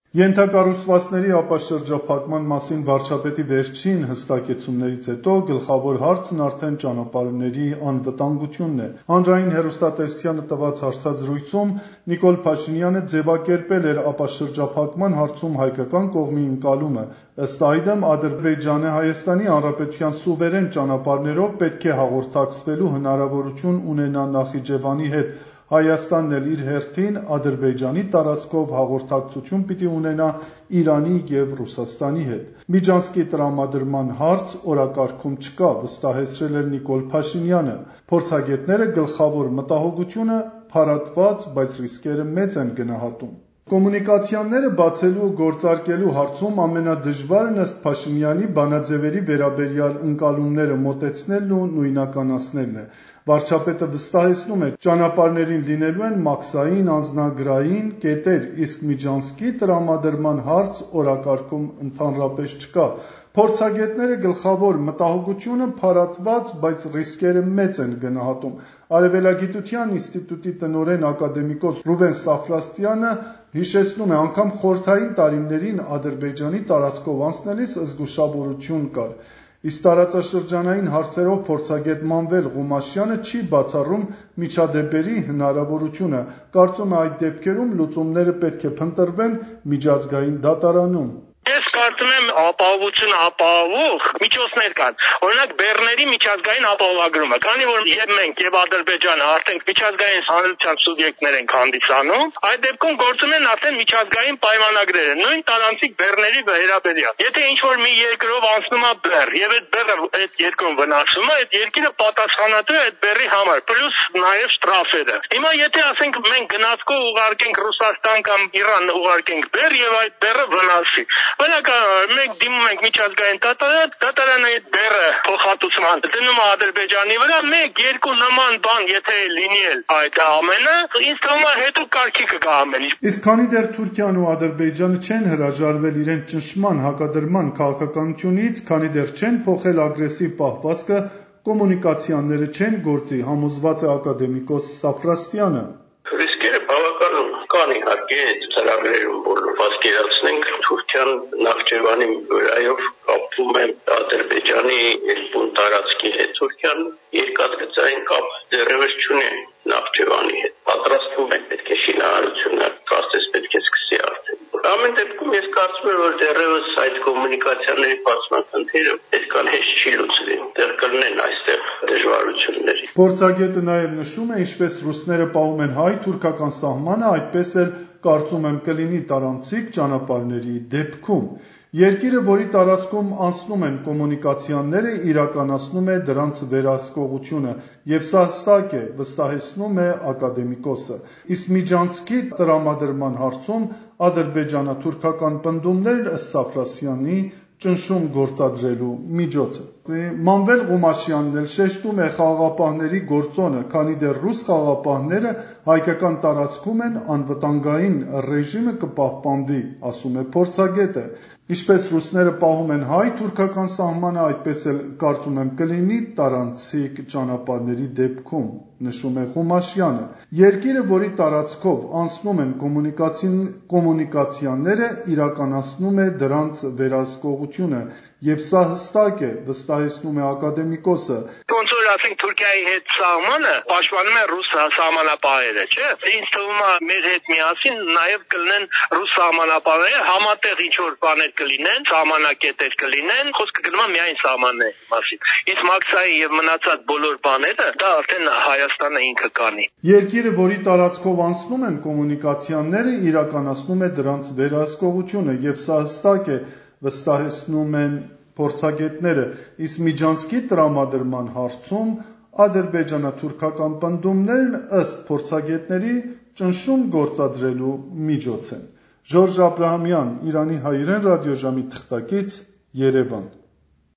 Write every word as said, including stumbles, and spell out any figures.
Ենթակառուցվածքների ապաշրջափակման մասին վարչապետի վերջին հստակեցումներից հետո գլխավոր հարցն արդեն ճանապարհների անվտանգությունն է։ Հանրային հեռուստատեսությանը տված հարցազրույցում Նիկոլ Փաշինյանը ձևակերպել էր ապաշրջափակման հարցում հայկական կողմի ընկալումը։ Ըստ այդմ, Ադրբեջանը Հայաստանի Հանրապետության սուվերեն ճանապարհներով պետք է հաղորդակցվելու հնարավորություն ունենա Նախիջևանի հետ։ Հայաստանն էլ իր հերթին Ադրբեջանի տարածքով հաղորդակցություն պիտի ունենա Իրանի և Ռուսաստանի հետ։ Միջանցքի տրամադրման հարց օրակարգում չկա, վստահեցրել էր Նիկոլ Փաշինյանը։ Փորձագետները գլխավոր մտահոգությունը փարատված, բայց ռիսկերը մեծ են գնահատում։ Կոմունիկացիաները բացելու ու գործարկելու հարցում ամենադժվարն ըստ Փաշինյանի բանաձևերի վերաբերյալ ընկալումները մոտեցնելն ու նույնականացնելն է։ Վարչապետը վստահեցնում է, ճանապարհներին լինելու են մաքսային, անձնագրային կետեր, իսկ միջանցքի տրամադրման հարց օրակարգում ընդհանրապես չկա։ Փորձագետները գլխավոր մտահոգությունը փարատված, բայց ռիսկերը մեծ են գնահատում։ Արևելագիտության ինստիտուտի տնօրեն ակադեմիկոս Ռուբեն Սաֆրաստյանը հիշեցնում է, անգամ խորհրդային տարիներին Ադրբեջանի տարածքով անցնելիս զգուշավորություն կար։ Իսկ տարածաշրջանային հարցերով փորձագետ Մանվել Ղումաշյանը չի բացառում միջադեպերի հնարավորությունը, կարծում է այդ դեպքերում լուծումները պետք է փնտրվեն միջազգային դատարանում։ Ես կարծում եմ ապահովությունը ապահովող միջոցներ կան։ Օրինակ բեռների միջազգային ապահովագրումը, քանի որ եւ մենք եւ Ադրբեջանը արդեն միջազգային հանրության սուբյեկտներ ենք հանդիսանում, այդ դեպքում գործում են արդեն միջազգային պայմանագրերը, նույն տարանցիկ բեռների վերաբերյալ։ Եթե ինչ-որ մի երկրով անցնում է բեռ եւ այդ բեռը այդ երկրում վնասվում է, այդ երկիրը պատասխանատու է այդ բեռի համար, պլյուս նաեւ շտրաֆերը։ Հիմա եթե ասենք մենք գնացքով ուղարկենք Ռուսաստան կամ Իրան ուղարկենք բեռ եւ այդ բեռը վնասվի, բնական մենք դիմում ենք միջազգային դատարան, դատարանը այդ բեռը փոխհատուցման դնում է Ադրբեջանի վրա, մեկ երկու նման բան եթե լինի էլ այդ ամենը, ինձ թվում է հետո կարգի կգա ամեն ինչ։ Իսկ քանի դեռ Թուրքիան ու Ադրբեջանը չեն հրաժարվել իրենց ճնշման հակադրման քաղաքականությունից, քանի դեռ չեն փոխել ագրեսիվ պահվածքը, կոմունիկացիաները չեն գործի, համոզված է ակադեմիկոս Սաֆրաստյանը։ Ռիսկերը բավականին կան իհարկե ծրագրերում, որ պատկերացնենք Թուրքիան Նախճեվանի վրայով կապվում է Ադրբեջանի երկու տարածքի հետ։ Թուրքիան երկաթգծային կապ դեռևս չունի Նախճեվանի հետ։ Պատրաստվում է պետք է շինարարությունը, կարծես պետք է սկսի արդեն։ Ամեն դեպքում ես կարծում եմ, որ դեռևս այդ կոմունիկացիաների բացման խնդիրը այդքան հեշտ չի լուծվի։ Դեռ կլինեն այստեղ դժվարություններ։ Փորձագետը նաև նշում է, ինչպես ռուսները պահում են հայ-թուրքական սահմանը, այդպես էլ կարծում եմ կլինի տարանցիկ ճանապարհների դեպքում։ Երկիրը, որի տարածքում անցնում են կոմունիկացիաները, իրականացնում է դրանց վերահսկողությունը, եւ սա հստակ է, վստահեցնում է ակադեմիկոսը։ Իսկ միջանցքի տրամադրման հարցում ադրբեջանա-թուրքական պնդումներն ըստ Սաֆրաստյանի ճնշում գործադրելու միջոց է։ Մանվել Ղումաշյանն էլ շեշտում է խաղաղապահների գործոնը, քանի դեռ ռուս խաղաղապահները հայկական տարածքում են, անվտանգային ռեժիմը կպահպանվի, ասում է փորձագետը։ Ինչպես ռուսները պահում են հայ-թուրքական սահմանը, այդպես էլ կարծում եմ կլինի տարանցիկ ճանապարհների դեպքում, նշում է Ղումաշյանը։ Երկիրը, որի տարածքով անցնում են կոմունիկացիաները, իրականացնում է դրանց վերահսկողությունը, եւ սա հստակ է, վստահեցնում է ակադեմիկոսը։ Ոնց որ ասենք Թուրքիայի հետ սահմանը պաշտպանում են ռուս սահմանապահերը, չէ՞։ Ինձ թվում է մեր հետ միասին նաեւ կլինեն ռուս սահմանապահները, համատեղ ինչ-որ բաներ կլինեն, սահմանակետեր կլինեն, խոսքը գնում է միայն սահմանների մասին։ Իսկ մաքսային եւ մնացած բոլոր բաները դա արդեն Հայաստանը ինքը կանի։ Երկիրը, որի տարածքով անցնում են կոմունիկացիաները, իրականացնում է դրանց վերահսկողությունը, եւ սա հստակ է, վստահեցնում են փորձագետները, իսկ միջանցքի տրամադրման հարցում ադրբեջանա-թուրքական պնդումներն ըստ փորձագետների ճնշում գործադրելու միջոց են։ Ժորժ Աբրահամյան, Իրանի հայրեն ռադիոժամի թղթակից, Երևան։